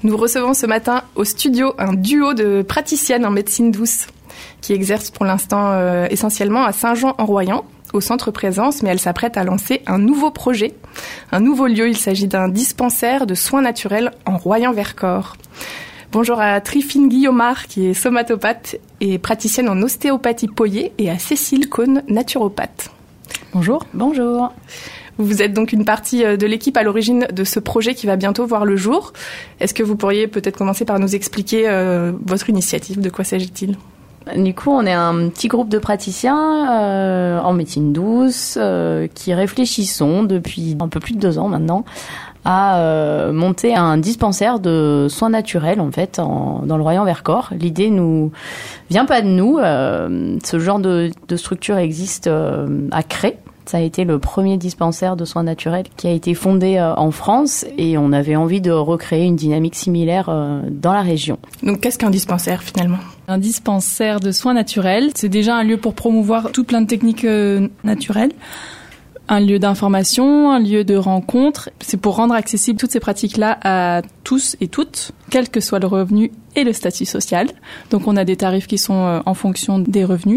Nous recevons ce matin au studio un duo de praticiennes en médecine douce qui exercent pour l'instant essentiellement à Saint-Jean-en-Royans, au centre Présence, mais elles s'apprêtent à lancer un nouveau projet, un nouveau lieu. Il s'agit d'un dispensaire de soins naturels en Royan-Vercors. Bonjour à Trifine Guillaumard, qui est somatopathe et praticienne en ostéopathie Poyer, et à Cécile Cohn, naturopathe. Bonjour. Bonjour. Vous êtes donc une partie de l'équipe à l'origine de ce projet qui va bientôt voir le jour. Est-ce que vous pourriez peut-être commencer par nous expliquer votre initiative? De quoi s'agit-il? Du coup, on est un petit groupe de praticiens en médecine douce qui réfléchissons depuis un peu plus de 2 ans maintenant à monter un dispensaire de soins naturels en fait dans le Royan-Vercors. L'idée nous vient pas de nous. Ce genre de structure existe à Cré. Ça a été le premier dispensaire de soins naturels qui a été fondé en France et on avait envie de recréer une dynamique similaire dans la région. Donc qu'est-ce qu'un dispensaire finalement? Un dispensaire de soins naturels, c'est déjà un lieu pour promouvoir tout plein de techniques naturelles. Un lieu d'information, un lieu de rencontre. C'est pour rendre accessibles toutes ces pratiques-là à tous et toutes, quel que soit le revenu et le statut social. Donc on a des tarifs qui sont en fonction des revenus.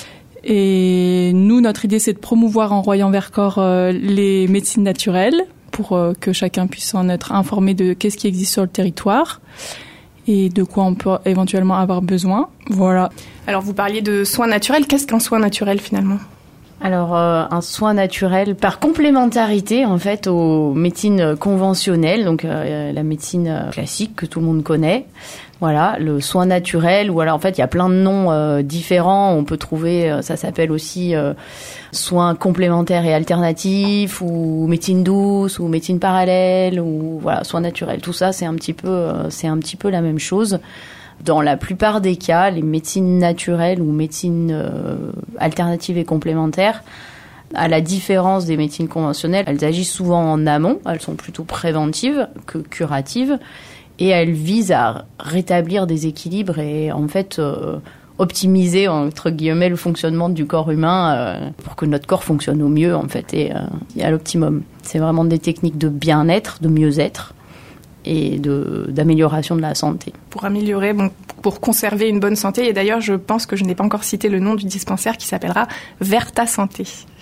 Et nous, notre idée, c'est de promouvoir en Royan-Vercors les médecines naturelles pour que chacun puisse en être informé de qu'est-ce qui existe sur le territoire et de quoi on peut éventuellement avoir besoin. Voilà. Alors, vous parliez de soins naturels. Qu'est-ce qu'un soin naturel, finalement ? Alors, un soin naturel par complémentarité, en fait, aux médecines conventionnelles, donc la médecine classique que tout le monde connaît. Voilà, le soin naturel, ou alors en fait il y a plein de noms différents. On peut trouver, ça s'appelle aussi soins complémentaires et alternatifs, ou médecine douce, ou médecine parallèle, ou voilà, soins naturels. Tout ça, c'est un petit peu la même chose. Dans la plupart des cas, les médecines naturelles ou médecines alternatives et complémentaires, à la différence des médecines conventionnelles, elles agissent souvent en amont. Elles sont plutôt préventives que curatives. Et elle vise à rétablir des équilibres et en fait optimiser entre guillemets le fonctionnement du corps humain pour que notre corps fonctionne au mieux en fait et à l'optimum. C'est vraiment des techniques de bien-être, de mieux-être et d'amélioration de la santé. Pour améliorer, pour conserver une bonne santé. Et d'ailleurs, je pense que je n'ai pas encore cité le nom du dispensaire qui s'appellera Verta Santé.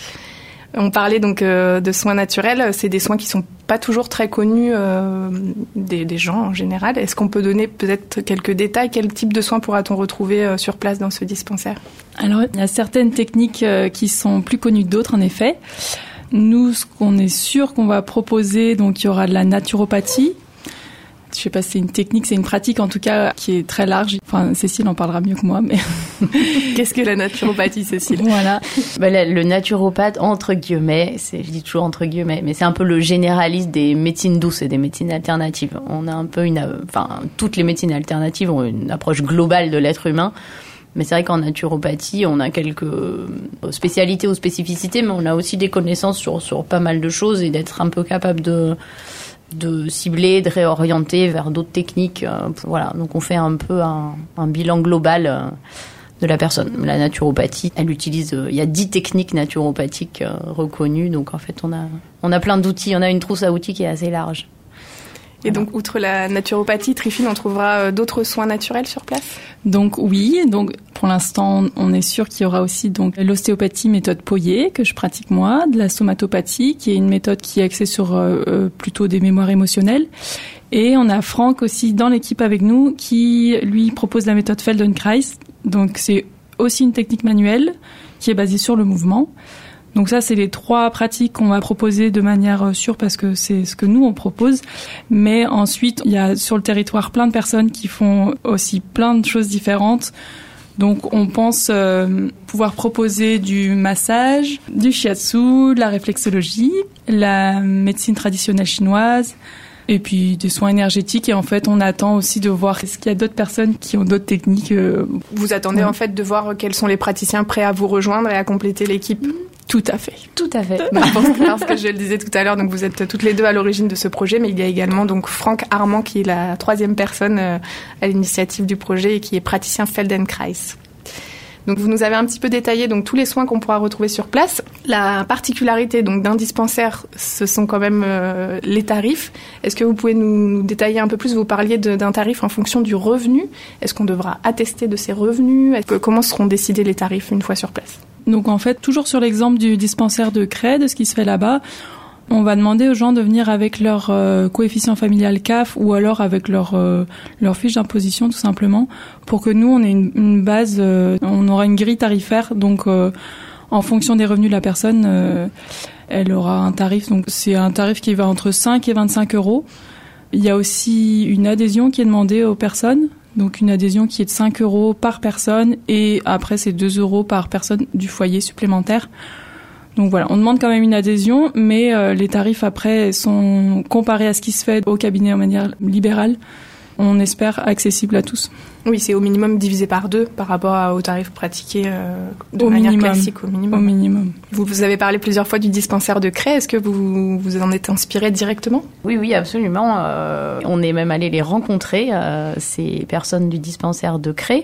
On parlait donc de soins naturels. C'est des soins qui sont pas toujours très connus des gens en général. Est-ce qu'on peut donner peut-être quelques détails? Quel type de soins pourra-t-on retrouver sur place dans ce dispensaire? Alors, il y a certaines techniques qui sont plus connues que d'autres, en effet. Nous, ce qu'on est sûr qu'on va proposer, donc il y aura de la naturopathie. Je sais pas si c'est une technique, c'est une pratique en tout cas qui est très large. Enfin, Cécile en parlera mieux que moi, mais... Qu'est-ce que la naturopathie, Cécile? Voilà. Le naturopathe, entre guillemets, je dis toujours entre guillemets, mais c'est un peu le généraliste des médecines douces et des médecines alternatives. On a un peu toutes les médecines alternatives ont une approche globale de l'être humain. Mais c'est vrai qu'en naturopathie, on a quelques spécialités ou spécificités, mais on a aussi des connaissances sur pas mal de choses et d'être un peu capable de cibler, de réorienter vers d'autres techniques. Voilà, donc on fait un peu un bilan global de la personne. La naturopathie, elle utilise, il y a 10 techniques naturopathiques reconnues, donc en fait on a plein d'outils, on a une trousse à outils qui est assez large. Et donc, outre la naturopathie, Trifine, on trouvera d'autres soins naturels sur place? Donc oui, donc pour l'instant, on est sûr qu'il y aura aussi donc l'ostéopathie méthode Poyer que je pratique moi, de la somatopathie qui est une méthode qui est axée sur plutôt des mémoires émotionnelles. Et on a Franck aussi dans l'équipe avec nous qui lui propose la méthode Feldenkrais. Donc c'est aussi une technique manuelle qui est basée sur le mouvement. Donc ça, c'est les 3 pratiques qu'on va proposer de manière sûre parce que c'est ce que nous, on propose. Mais ensuite, il y a sur le territoire plein de personnes qui font aussi plein de choses différentes. Donc on pense pouvoir proposer du massage, du shiatsu, de la réflexologie, la médecine traditionnelle chinoise et puis des soins énergétiques. Et en fait, on attend aussi de voir est-ce qu'il y a d'autres personnes qui ont d'autres techniques. Vous attendez en fait de voir quels sont les praticiens prêts à vous rejoindre et à compléter l'équipe? Tout à fait. Tout à fait. Parce que je le disais tout à l'heure, donc vous êtes toutes les deux à l'origine de ce projet, mais il y a également donc Franck Armand qui est la 3e personne à l'initiative du projet et qui est praticien Feldenkrais. Donc vous nous avez un petit peu détaillé donc tous les soins qu'on pourra retrouver sur place. La particularité donc d'un dispensaire, ce sont quand même les tarifs. Est-ce que vous pouvez nous détailler un peu plus? Vous parliez d'un tarif en fonction du revenu. Est-ce qu'on devra attester de ces revenus? Comment seront décidés les tarifs une fois sur place? Donc en fait, toujours sur l'exemple du dispensaire de Crest, de ce qui se fait là-bas, on va demander aux gens de venir avec leur coefficient familial CAF ou alors avec leur fiche d'imposition tout simplement, pour que nous on ait une base, on aura une grille tarifaire, donc en fonction des revenus de la personne, elle aura un tarif. Donc c'est un tarif qui va entre 5 et 25 euros. Il y a aussi une adhésion qui est demandée aux personnes, donc une adhésion qui est de 5 euros par personne et après c'est 2 euros par personne du foyer supplémentaire. Donc voilà, on demande quand même une adhésion, mais les tarifs après sont comparés à ce qui se fait au cabinet en manière libérale. On espère accessible à tous. Oui, c'est au minimum divisé par 2 par rapport aux tarifs pratiqués de manière classique au minimum. Au minimum. Vous avez parlé plusieurs fois du dispensaire de Crest. Est-ce que vous en êtes inspiré directement? Oui, absolument. On est même allé les rencontrer, ces personnes du dispensaire de Crest.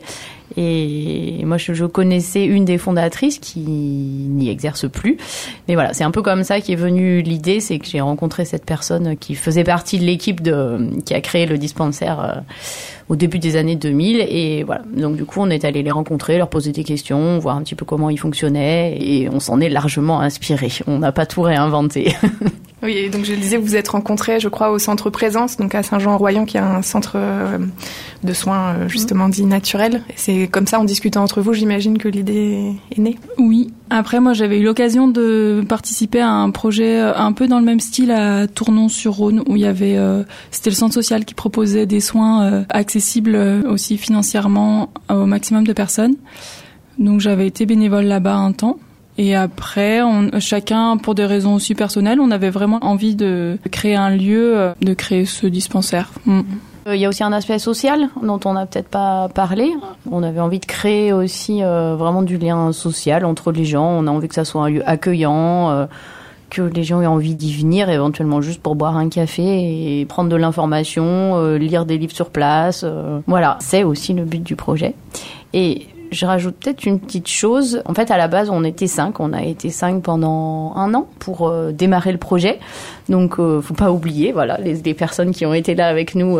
Et moi, je connaissais une des fondatrices qui n'y exerce plus. Mais voilà, c'est un peu comme ça qu'est venue l'idée, c'est que j'ai rencontré cette personne qui faisait partie de l'équipe qui a créé le dispensaire au début des années 2000. Et voilà, donc du coup, on est allé les rencontrer, leur poser des questions, voir un petit peu comment ils fonctionnaient. Et on s'en est largement inspiré. On n'a pas tout réinventé. Oui, et donc je le disais, vous vous êtes rencontrés, je crois, au centre Présence, donc à Saint-Jean-en-Royan, qui est un centre de soins justement dit naturel. Et c'est comme ça, en discutant entre vous, j'imagine que l'idée est née. Oui. Après, moi, j'avais eu l'occasion de participer à un projet un peu dans le même style à Tournon-sur-Rhône, où il y avait, c'était le centre social qui proposait des soins accessibles aussi financièrement au maximum de personnes. Donc j'avais été bénévole là-bas un temps. Et après, chacun, pour des raisons aussi personnelles, on avait vraiment envie de créer un lieu, de créer ce dispensaire. Il y a aussi un aspect social dont on n'a peut-être pas parlé. On avait envie de créer aussi vraiment du lien social entre les gens. On a envie que ça soit un lieu accueillant, que les gens aient envie d'y venir, éventuellement juste pour boire un café et prendre de l'information, lire des livres sur place. Voilà, c'est aussi le but du projet. Et je rajoute peut-être une petite chose. En fait, à la base, on était 5. On a été 5 pendant 1 an pour démarrer le projet. Donc, faut pas oublier, voilà, les personnes qui ont été là avec nous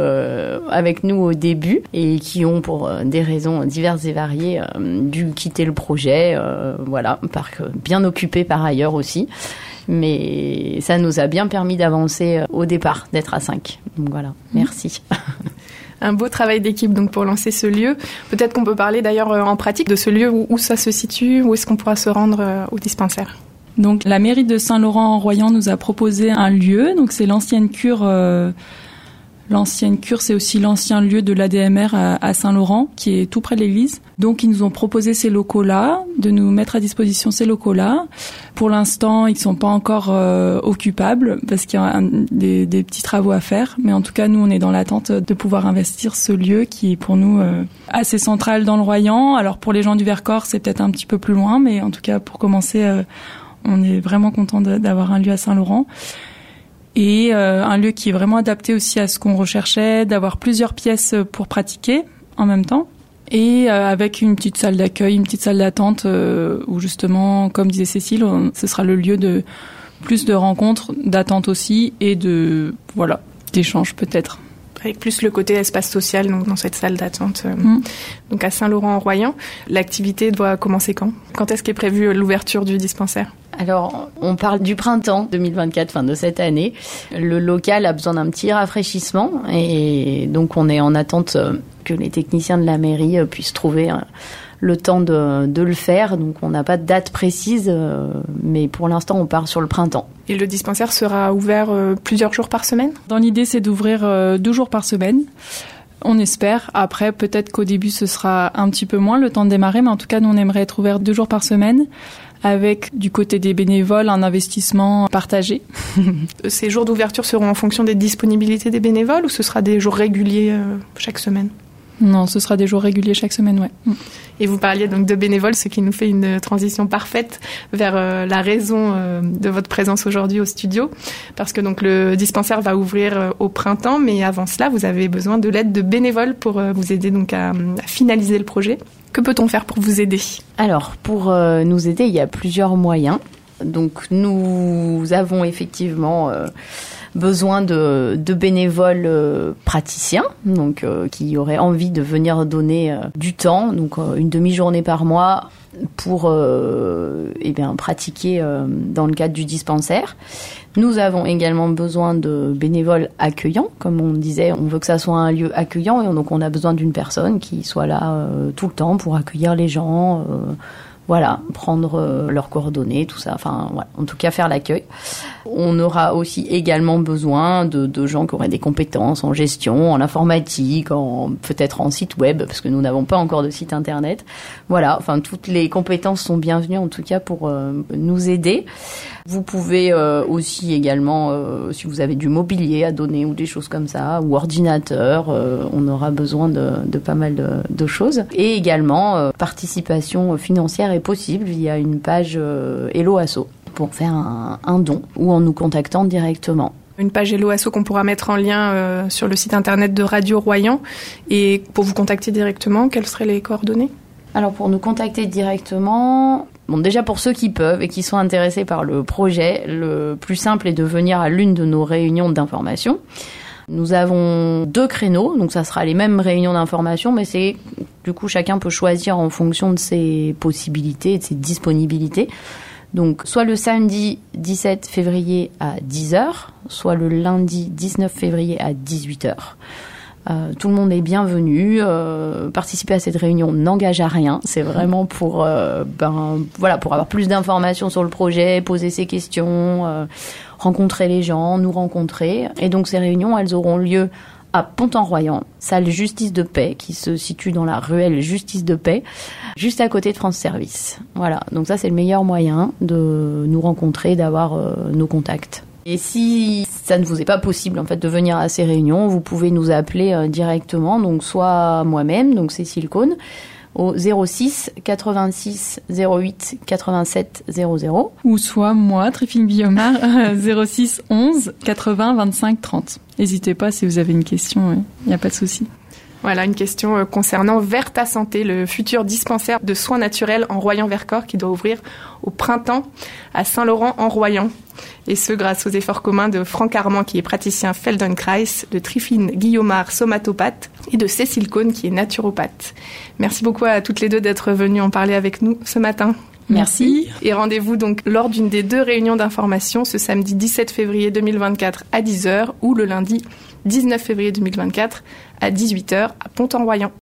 au début et qui ont, pour des raisons diverses et variées, dû quitter le projet. Voilà, bien occupés par ailleurs aussi. Mais ça nous a bien permis d'avancer au départ, d'être à 5. Donc voilà, merci. Un beau travail d'équipe donc pour lancer ce lieu. Peut-être qu'on peut parler d'ailleurs en pratique de ce lieu, où ça se situe, où est-ce qu'on pourra se rendre au dispensaire. Donc la mairie de Saint-Laurent-en-Royan nous a proposé un lieu, donc c'est l'ancienne cure. L'ancienne cure, c'est aussi l'ancien lieu de l'ADMR à Saint-Laurent, qui est tout près de l'église. Donc, ils nous ont proposé ces locaux-là, de nous mettre à disposition ces locaux-là. Pour l'instant, ils sont pas encore occupables, parce qu'il y a des petits travaux à faire. Mais en tout cas, nous, on est dans l'attente de pouvoir investir ce lieu qui est pour nous assez central dans le Royan. Alors, pour les gens du Vercors, c'est peut-être un petit peu plus loin, mais en tout cas, pour commencer, on est vraiment content d'avoir un lieu à Saint-Laurent. Et un lieu qui est vraiment adapté aussi à ce qu'on recherchait, d'avoir plusieurs pièces pour pratiquer en même temps. Et avec une petite salle d'accueil, une petite salle d'attente où justement, comme disait Cécile, ce sera le lieu de plus de rencontres, d'attente aussi et d'échanges peut-être. Avec plus le côté espace social donc dans cette salle d'attente. Donc à Saint-Laurent-en-Royan, l'activité doit commencer quand? Quand est-ce qu'est prévue l'ouverture du dispensaire? Alors, on parle du printemps 2024, fin de cette année. Le local a besoin d'un petit rafraîchissement et donc on est en attente que les techniciens de la mairie puissent trouver le temps de le faire. Donc on n'a pas de date précise, mais pour l'instant on part sur le printemps. Et le dispensaire sera ouvert plusieurs jours par semaine? Dans l'idée, c'est d'ouvrir 2 jours par semaine. On espère. Après, peut-être qu'au début, ce sera un petit peu moins le temps de démarrer, mais en tout cas, nous, on aimerait être ouvert 2 jours par semaine, avec du côté des bénévoles un investissement partagé. Ces jours d'ouverture seront en fonction des disponibilités des bénévoles ou ce sera des jours réguliers chaque semaine? Non, ce sera des jours réguliers chaque semaine, ouais. Et vous parliez donc de bénévoles, ce qui nous fait une transition parfaite vers la raison de votre présence aujourd'hui au studio. Parce que donc le dispensaire va ouvrir au printemps, mais avant cela, vous avez besoin de l'aide de bénévoles pour vous aider donc à finaliser le projet. Que peut-on faire pour vous aider ? Alors, pour nous aider, il y a plusieurs moyens. Donc, nous avons effectivement besoin de bénévoles praticiens, donc qui auraient envie de venir donner du temps, donc une demi-journée par mois pour pratiquer dans le cadre du dispensaire. Nous avons également besoin de bénévoles accueillants, comme on disait, on veut que ça soit un lieu accueillant et donc on a besoin d'une personne qui soit là tout le temps pour accueillir les gens. Voilà, prendre leurs coordonnées, tout ça, enfin, voilà, en tout cas faire l'accueil. On aura aussi également besoin de gens qui auraient des compétences en gestion, en informatique, peut-être en site web, parce que nous n'avons pas encore de site internet. Voilà, enfin, toutes les compétences sont bienvenues, en tout cas, pour nous aider. Vous pouvez aussi également, si vous avez du mobilier à donner ou des choses comme ça, ou ordinateur, on aura besoin de pas mal de choses. Et également, participation financière est possible via une page Hello Asso pour faire un don ou en nous contactant directement. Une page Hello Asso qu'on pourra mettre en lien sur le site internet de Radio Royan. Et pour vous contacter directement, quelles seraient les coordonnées ? Alors pour nous contacter directement, bon déjà pour ceux qui peuvent et qui sont intéressés par le projet, le plus simple est de venir à l'une de nos réunions d'information. Nous avons 2 créneaux, donc ça sera les mêmes réunions d'information, mais c'est du coup chacun peut choisir en fonction de ses possibilités et de ses disponibilités. Donc soit le samedi 17 février à 10h, soit le lundi 19 février à 18h. Tout le monde est bienvenu. Participer à cette réunion n'engage à rien. C'est vraiment pour pour avoir plus d'informations sur le projet, poser ses questions, rencontrer les gens, nous rencontrer. Et donc ces réunions, elles auront lieu à Pont-en-Royan, salle Justice de Paix, qui se situe dans la ruelle Justice de Paix, juste à côté de France Service. Voilà, donc ça c'est le meilleur moyen de nous rencontrer, d'avoir nos contacts. Et si ça ne vous est pas possible en fait de venir à ces réunions, vous pouvez nous appeler directement, donc soit moi-même, donc Cécile Cohn, au 06 86 08 87 00. Ou soit moi, Tréfine Guillaumard, 06 11 80 25 30. N'hésitez pas si vous avez une question, il n'y a pas de souci. Voilà, une question concernant Vers ta santé, le futur dispensaire de soins naturels en Royan-Vercors qui doit ouvrir au printemps à Saint-Laurent-en-Royan. Et ce, grâce aux efforts communs de Franck Armand, qui est praticien Feldenkrais, de Tréfine Guillaumard, somatopathe, et de Cécile Cohn, qui est naturopathe. Merci beaucoup à toutes les deux d'être venues en parler avec nous ce matin. Merci. Et rendez-vous donc lors d'une des 2 réunions d'information ce samedi 17 février 2024 à 10h ou le lundi 19 février 2024 à 18h à Pont-en-Royan.